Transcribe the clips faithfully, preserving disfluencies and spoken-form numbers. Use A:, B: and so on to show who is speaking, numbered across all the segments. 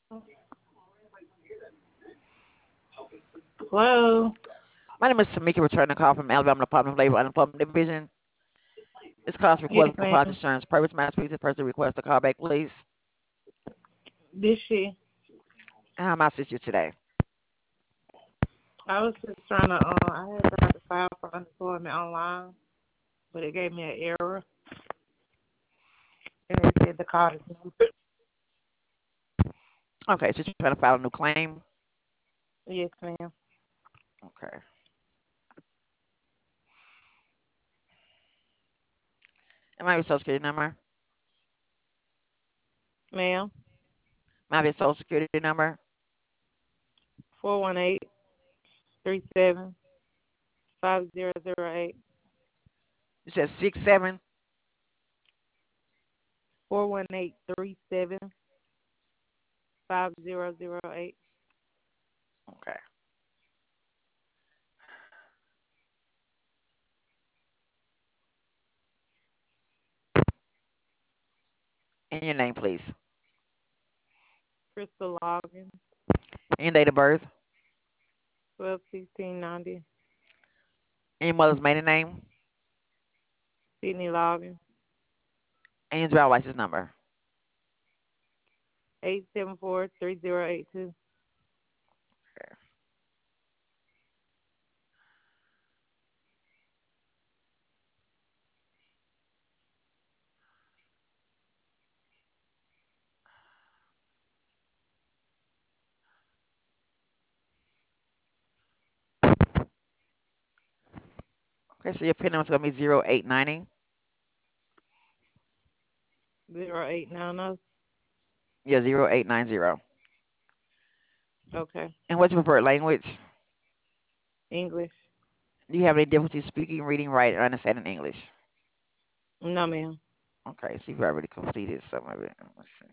A: Hello.
B: My name is Tamika, returning a call from Alabama Department of Labor Unemployment Division. This call is
A: Yes,
B: recorded for compliance
A: ma'am.
B: insurance purpose. May I speak to the person who requests the call back, please?
A: This she.
B: How may I assist you today?
A: I was just trying to. Uh, I had tried to file for unemployment online, but it gave me an error, and it said the card is number.
B: Okay, so you're trying to file a new claim?
A: Yes, ma'am.
B: Okay. Am I your social security number?
A: Ma'am.
B: May I have your social security number?
A: Four one eight three seven five zero zero eight.
B: You said six seven.
A: Four one eight three seven five zero zero eight.
B: Okay. And your name, please.
A: Crystal Logan.
B: And your date of birth.
A: Twelve sixteen ninety.
B: And your mother's maiden name.
A: Sydney Logan.
B: And your driver's license number.
A: Eight seven four three zero eight two.
B: Okay. Okay, so your PIN number is going to be zero eight ninety.
A: Zero eight nine zero.
B: Yeah, zero eight nine zero.
A: Okay.
B: And what's your preferred language?
A: English.
B: Do you have any difficulty speaking, reading, writing, or understanding English?
A: No, ma'am.
B: Okay, so you've already completed some of it. Let's see.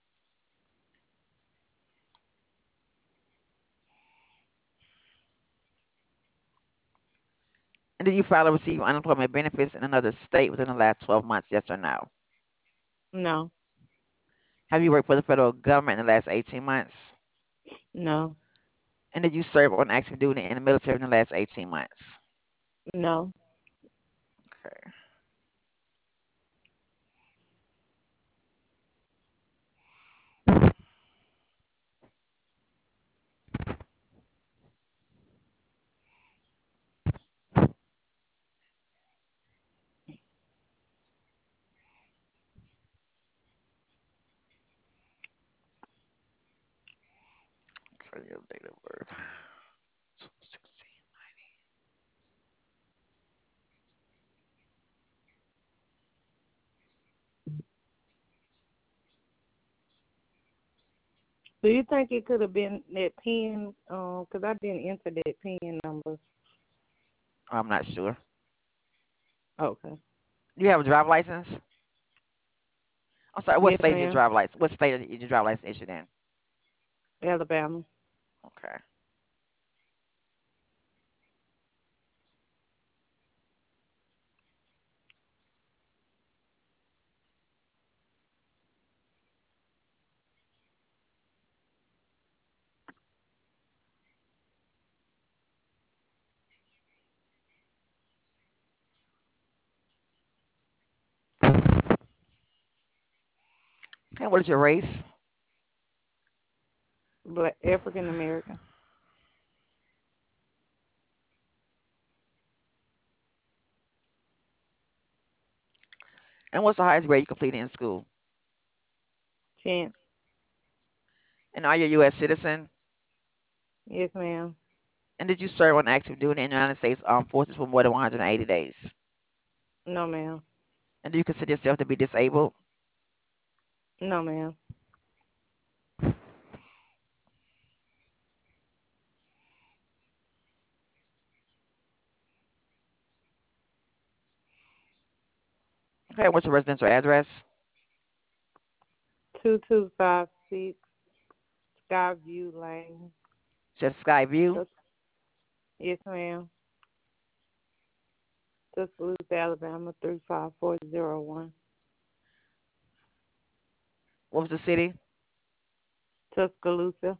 B: And did you file or receive unemployment benefits in another state within the last twelve months? Yes or no?
A: No.
B: Have you worked for the federal government in the last eighteen months?
A: No.
B: And did you serve on active duty in the military in the last eighteen months?
A: No.
B: Okay. So your date of birth. sixteen.
A: Do you think it could have been that pin? Um, cause I didn't enter that pin number.
B: I'm not sure.
A: Okay.
B: Do you have a driver license? I'm sorry, what
A: Yes,
B: state is your
A: ma'am.
B: driver license? What state is your driver license issued in?
A: Alabama.
B: Okay. And what is your race?
A: Black African American.
B: And what's the highest grade you completed in school?
A: Chance.
B: And are you a U S citizen?
A: Yes, ma'am.
B: And did you serve on active duty in the United States Armed Forces for more than one hundred eighty days?
A: No, ma'am.
B: And do you consider yourself to be disabled?
A: No, ma'am.
B: Okay, what's your residential address?
A: Two two five six Skyview Lane.
B: Just Skyview.
A: Tus- Yes, ma'am. Tuscaloosa, Alabama three five four zero one.
B: What was the city?
A: Tuscaloosa.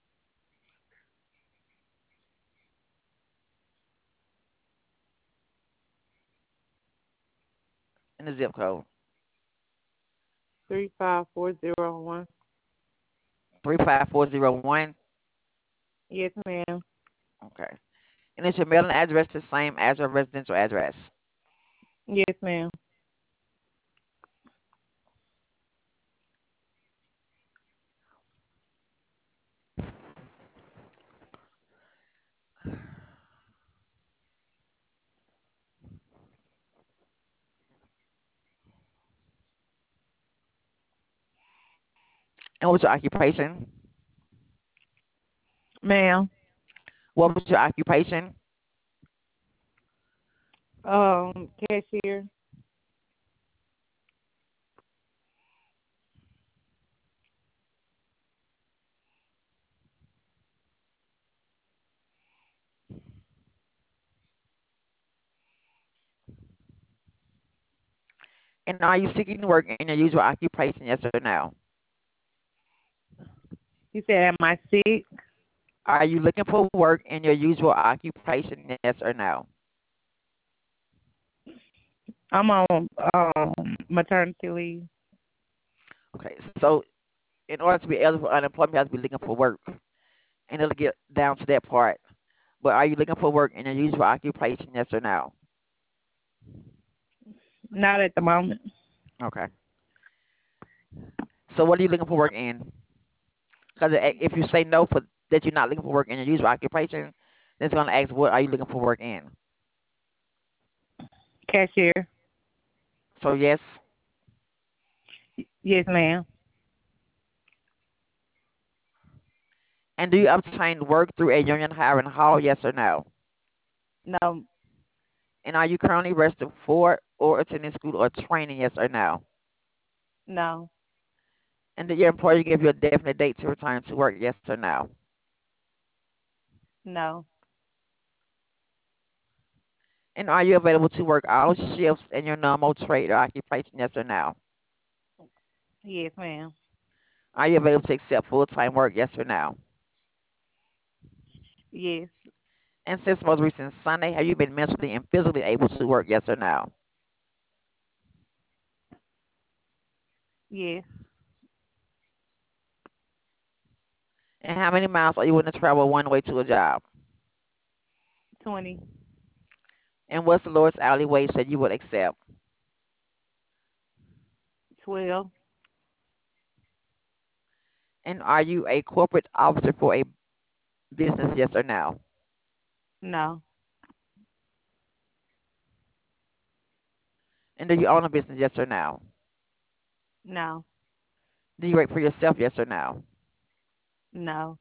B: And the zip code.
A: Three five four zero one.
B: Three five four zero one.
A: Yes, ma'am.
B: Okay. And is your mailing address the same as your residential address?
A: Yes, ma'am.
B: And what's your occupation?
A: Ma'am.
B: What was your occupation?
A: Um, cashier.
B: And are you seeking work in your usual occupation, yes or no?
A: You said, am I sick?
B: Are you looking for work in your usual occupation, yes or no?
A: I'm on um maternity leave.
B: Okay, so in order to be eligible for unemployment, you have to be looking for work. And it'll get down to that part. But are you looking for work in your usual occupation, yes or no?
A: Not at the moment.
B: Okay. So what are you looking for work in? Because if you say no for that you're not looking for work in your usual occupation, then it's going to ask what are you looking for work in.
A: Cashier.
B: So yes.
A: Yes, ma'am.
B: And do you obtain work through a union hiring hall, yes or no?
A: No,
B: And are you currently registered for or attending school or training, yes or no?
A: no,
B: And did your employer give you a definite date to return to work, yes or no?
A: no,
B: And are you available to work all shifts in your normal trade or occupation, yes or no?
A: yes, ma'am.
B: Are you available to accept full-time work, yes or no?
A: Yes,
B: And since most recent Sunday, have you been mentally and physically able to work, yes or no?
A: yes.
B: And how many miles are you willing to travel one way to a job?
A: Twenty,
B: And what's the lowest hourly wage that you would accept?
A: twelve.
B: And are you a corporate officer for a business, yes or no?
A: No,
B: And do you own a business, yes or no?
A: no,
B: Do you work for yourself, yes or no?
A: no,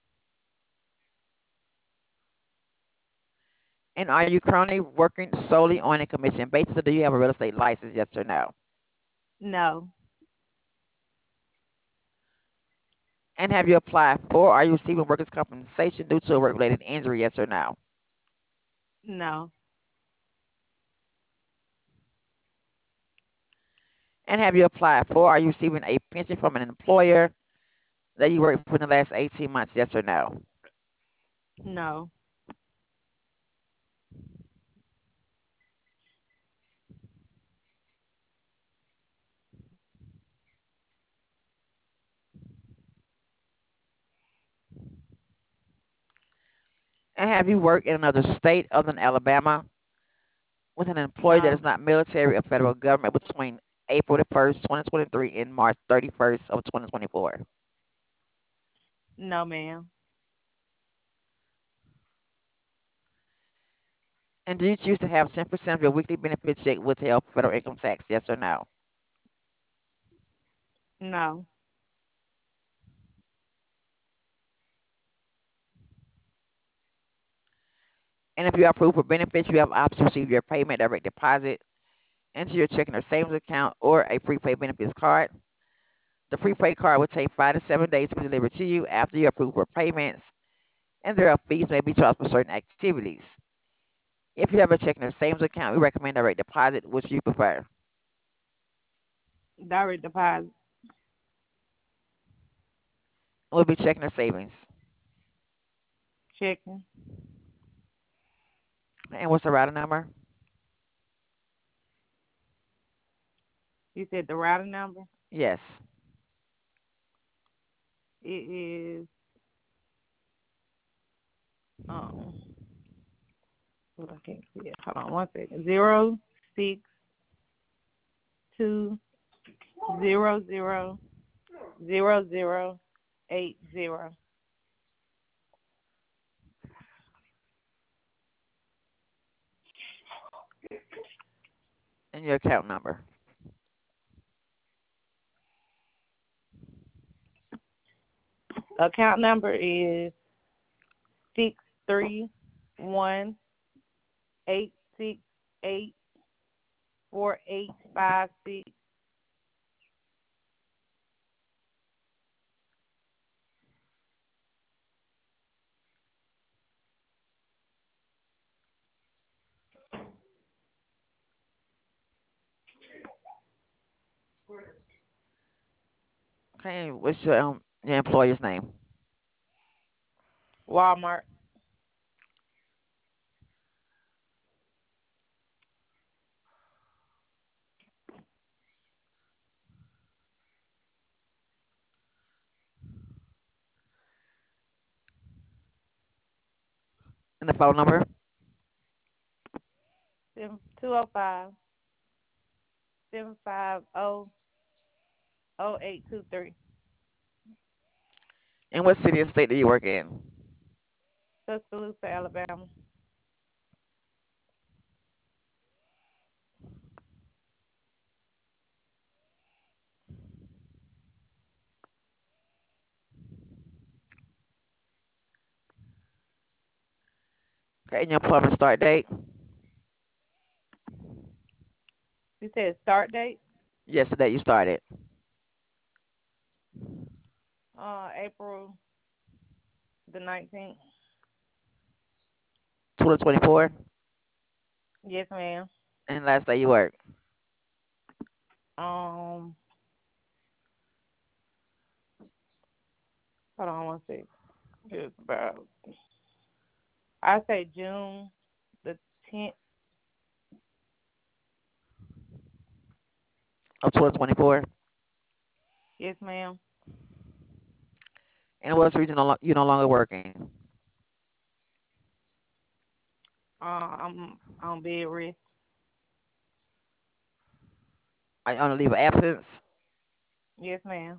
B: And are you currently working solely on a commission basis, or do you have a real estate license, yes or no?
A: no,
B: And have you applied for, are you receiving workers' compensation due to a work-related injury, yes or no?
A: no,
B: And have you applied for, are you receiving a pension from an employer that you worked for in the last eighteen months, yes or no?
A: no.
B: And have you worked in another state other than Alabama with an employer that is
A: No,
B: not military or federal government between April the first, twenty twenty-three and March thirty-first of twenty twenty-four?
A: no, ma'am.
B: And do you choose to have ten percent of your weekly benefit check withheld federal income tax, yes or no?
A: No,
B: And if you are approved for benefits, you have option to receive your payment direct deposit into your checking or savings account or a prepaid benefits card. The prepaid card will take five to seven days to be delivered to you after you're approved for payments, and there are fees may be charged for certain activities. If you have a checking or savings account, we recommend direct deposit, which you prefer.
A: direct deposit.
B: We'll be checking or savings.
A: Checking.
B: And what's the routing number?
A: You said the routing number?
B: Yes.
A: It is um hold on, I can't see it. Hold on one second. Zero six two zero zero zero zero eight zero.
B: And your account number.
A: Account number is six three one eight six eight four eight five six.
B: Okay. What's your um your employer's name?
A: Walmart.
B: And the phone number?
A: Two oh five seven five zero zero eight two three.
B: And what city or state do you work in?
A: Tuscaloosa, Alabama.
B: Okay. And your employment start date?
A: You said start date?
B: Yes, the date you started.
A: Uh, April the nineteenth.
B: twenty twenty-four.
A: Yes, ma'am.
B: And last day you work.
A: Um, hold on one second. It's about, I say June the tenth.
B: Of twenty twenty-four.
A: Yes, ma'am.
B: And what's the reason no lo- you no longer working?
A: Uh, I'm on bed rest.
B: Are you on a leave of absence?
A: Yes, ma'am.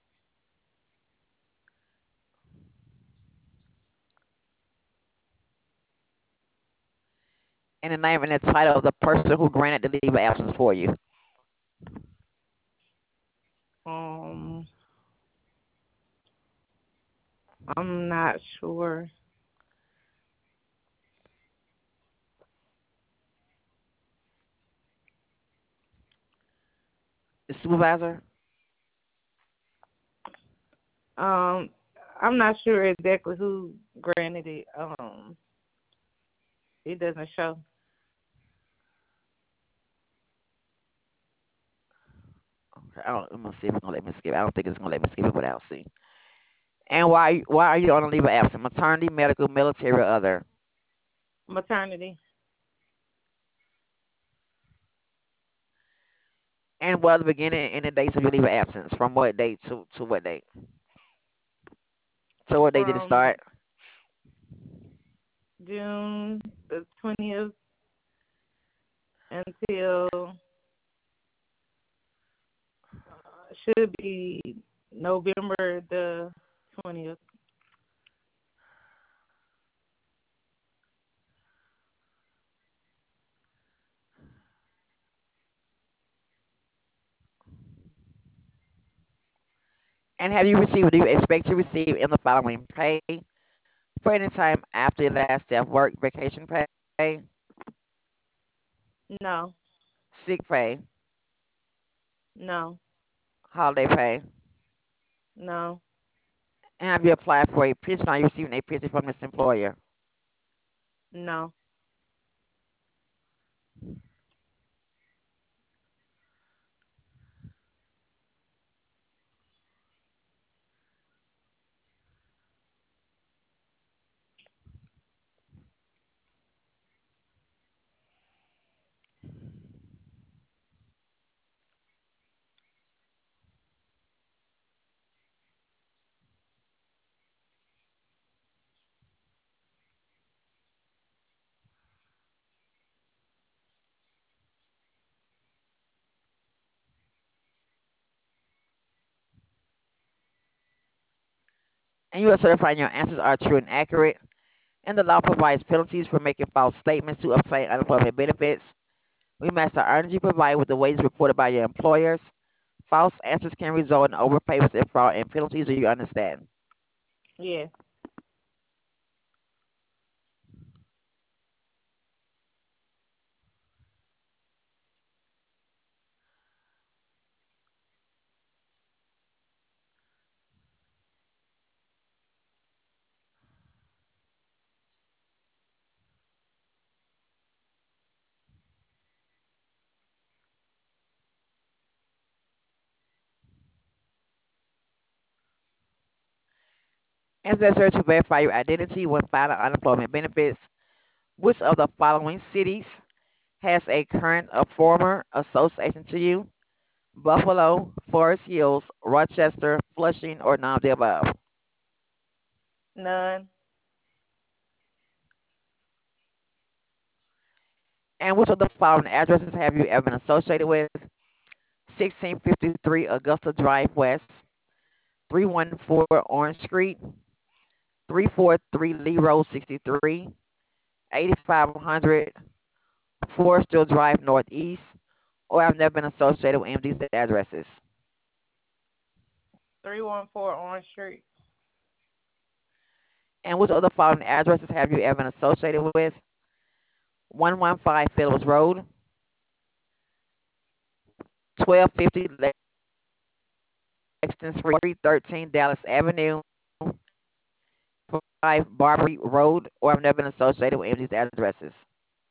B: And the name and the title of the person who granted the leave of absence for you.
A: Um, I'm not sure.
B: The supervisor?
A: Um, I'm not sure exactly who granted it. Um, it doesn't show.
B: Okay, I don't, let me see if it's gonna let me skip. I don't think it's gonna let me skip it without seeing. And why why are you on a leave of absence? Maternity, medical, military, or other?
A: Maternity.
B: And what are the beginning and the dates of your leave of absence? From what date to, to what date? So what date did it
A: From
B: start?
A: June the twentieth until uh, should be November the twentieth.
B: And have you received, do you expect to receive in the following pay for any time after your last day of work, vacation pay,
A: No,
B: sick pay,
A: no,
B: holiday pay?
A: no,
B: And have you applied for a pension? Are you receiving a pension from this employer?
A: no.
B: And you are certifying your answers are true and accurate. And the law provides penalties for making false statements to obtain unemployment benefits. We must the earnings you provide with the wages reported by your employers. False answers can result in overpayments and fraud and penalties. Do you understand?
A: Yes.
B: As necessary to verify your identity when filing unemployment benefits, which of the following cities has a current or former association to you? Buffalo, Forest Hills, Rochester, Flushing, or none of the above?
A: None.
B: And which of the following addresses have you ever been associated with? sixteen fifty-three Augusta Drive West, three one four Orange Street, three forty-three Lee Road sixty-three, eighty-five hundred Forestill Drive Northeast, or I've never been associated with any of these addresses.
A: Three one four Orange Street.
B: And which other following addresses have you ever been associated with? one one five Phillips Road, twelve fifty Lexington Street, thirteen Dallas Avenue, five Barbary Road, or I've never been associated with any of these addresses.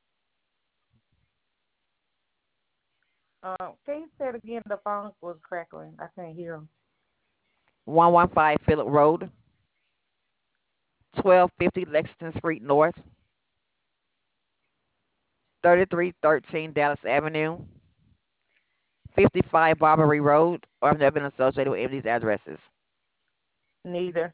A: Um, can you say it again? The phone was crackling. I can't hear him.
B: one one five Phillip Road, twelve fifty Lexington Street North, thirty-three thirteen Dallas Avenue, fifty-five Barbary Road, or I've never been associated with any of these addresses.
A: Neither.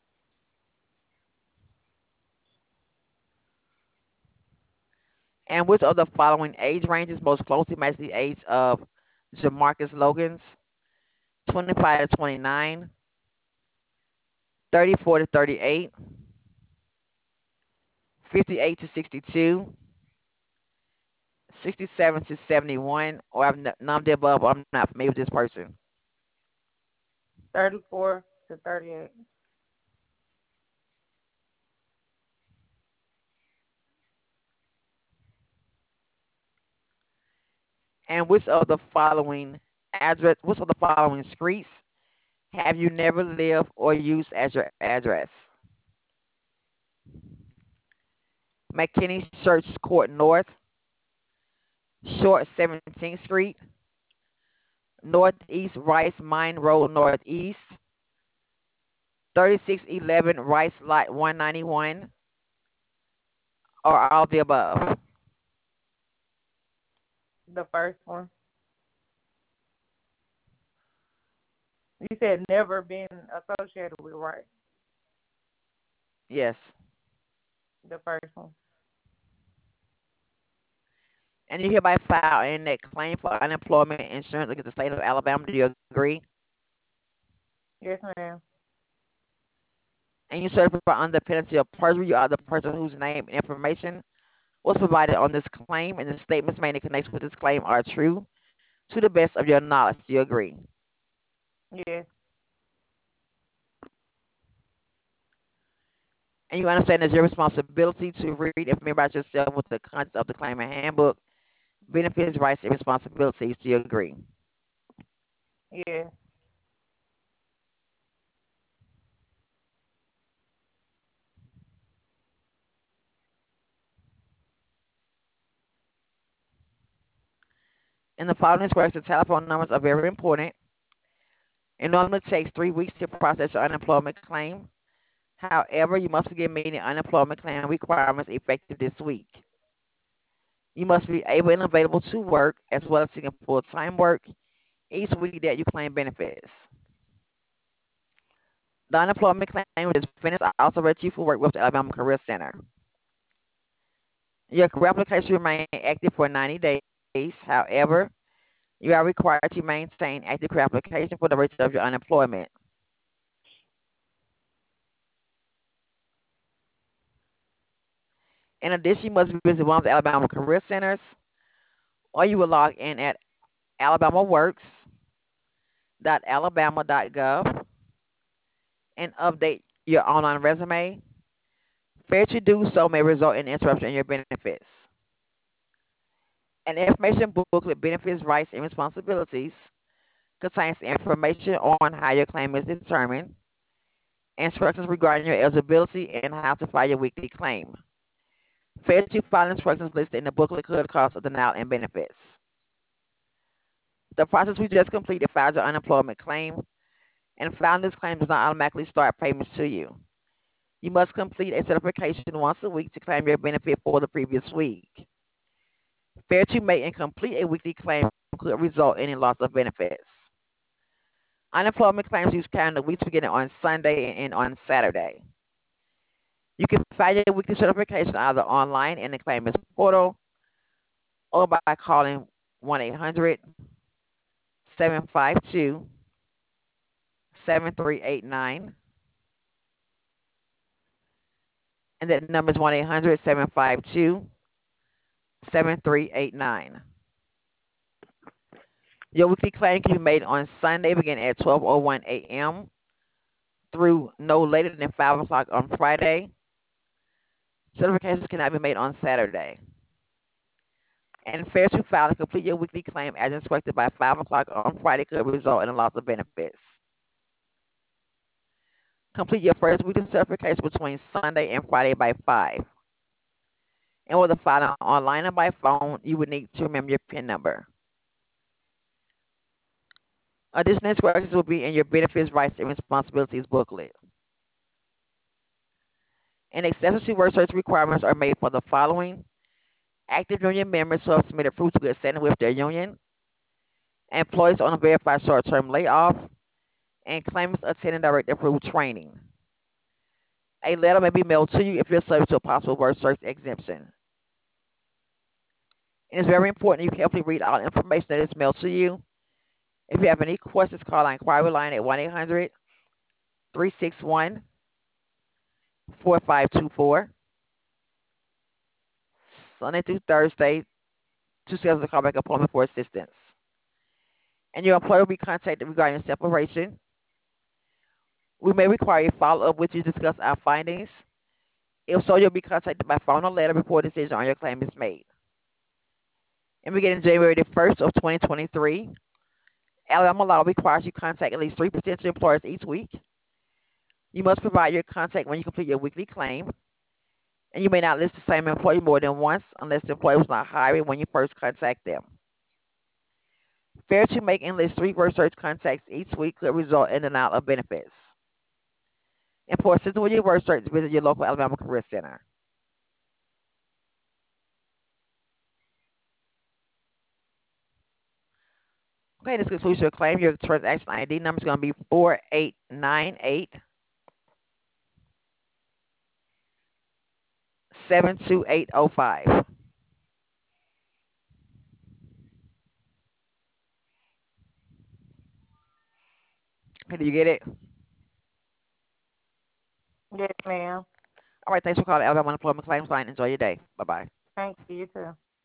B: And which of the following age ranges most closely match the age of Jamarcus Logans? twenty-five to twenty-nine, thirty-four to thirty-eight, fifty-eight to sixty-two, sixty-seven to seventy-one, or I've n- none of the above. I'm not familiar with this person.
A: Thirty-four to thirty-eight.
B: And which of the following address, which of the following streets have you never lived or used as your address? McKinney Church Court North, Short seventeenth Street, Northeast Rice Mine Road Northeast, thirty-six eleven Rice Lot one ninety-one, or all of the above?
A: The first one. You said never been associated with, right?
B: Yes.
A: The first one.
B: And you hereby file in that claim for unemployment insurance against the state of Alabama. Do you agree?
A: Yes, ma'am.
B: And you certify under penalty of perjury you are the person whose name and information was provided on this claim, and the statements made in connection with this claim are true to the best of your knowledge. Do you agree?
A: Yes.
B: And you understand it's your responsibility to read and familiarize yourself with the contents of the claimant handbook, benefits, rights, and responsibilities. Do you agree?
A: Yes.
B: In the following instructions, telephone numbers are very important. It normally takes three weeks to process your unemployment claim. However, you must begin meeting unemployment claim requirements effective this week. You must be able and available to work as well as seeking full-time work each week that you claim benefits. The unemployment claim is finished. I also read you for work with the Alabama Career Center. Your career application remain active for ninety days. However, you are required to maintain active career application for the rest of your unemployment. In addition, you must visit one of the Alabama Career Centers, or you will log in at alabamaworks dot alabama dot gov and update your online resume. Failure to do so may result in interruption in your benefits. An information booklet, Benefits, Rights, and Responsibilities, contains information on how your claim is determined, instructions regarding your eligibility, and how to file your weekly claim. Failure to file instructions listed in the booklet could cause a denial in benefits. The process we just completed files your unemployment claim, and filing this claim does not automatically start payments to you. You must complete a certification once a week to claim your benefit for the previous week. Failure to make and complete a weekly claim could result in a loss of benefits. Unemployment claims use calendar weeks beginning on Sunday and end on Saturday. You can file your weekly certification either online in the claimants portal or by calling one eight hundred, seven five two, seven three eight nine. And that number is one eight hundred, seven five two, seven three eight nine. Your weekly claim can be made on Sunday beginning at twelve oh one a.m. through no later than five o'clock on Friday. Certifications cannot be made on Saturday. And failure to file and complete your weekly claim as instructed by five o'clock on Friday could result in a loss of benefits. Complete your first weekly certification between Sunday and Friday by five. In order to file online or by phone, you would need to remember your PIN number. Additional instructions will be in your Benefits, Rights, and Responsibilities booklet. And exceptions to work search requirements are made for the following: active union members who have submitted proof to good standing with their union, employees on a verified short-term layoff, and claimants attending direct approved training. A letter may be mailed to you if you're subject to a possible work search exemption. And it's very important you carefully read all information that is mailed to you. If you have any questions, call our inquiry line at one eight hundred, three six one, four five two four. Sunday through Thursday, to schedule a callback appointment for assistance. And your employer will be contacted regarding separation. We may require a follow-up with you to discuss our findings. If so, you'll be contacted by phone or letter before a decision on your claim is made. And beginning January the first of twenty twenty-three, Alabama law requires you contact at least three potential employers each week. You must provide your contact when you complete your weekly claim. And you may not list the same employee more than once unless the employee was not hired when you first contact them. Failure to make and list three work search contacts each week could result in denial of benefits. And for assistance with your work search, visit your local Alabama Career Center. Okay, this concludes your claim. Your transaction I D number is going to be four eight nine eight, seven two eight zero five. Okay, did you get it?
A: Yes, ma'am.
B: All right, thanks for calling Alabama Unemployment Claims Line. Enjoy your day. Bye-bye.
A: Thank you, you too.